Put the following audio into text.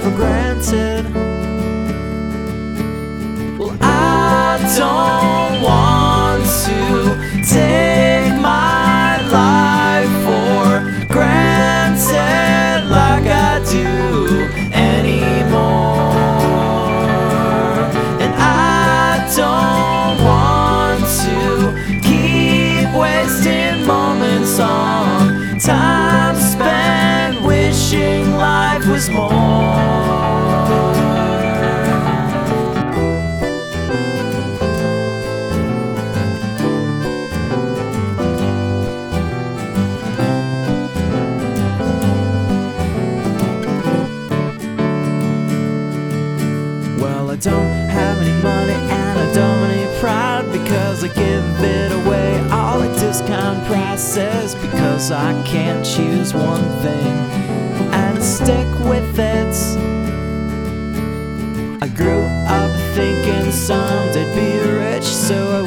for granted. Well, I don't want to take my life for granted like I do anymore. And I don't want to keep wasting moments on time spent wishing life was more. Well, I don't have any money and I don't have any pride, because I give it away all at discount prices, because I can't choose one thing and stick with it. I grew up thinking someday I'd be rich, so I